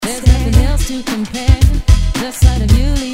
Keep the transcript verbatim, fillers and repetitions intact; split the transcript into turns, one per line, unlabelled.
There's nothing else to compare. The sight of you leaves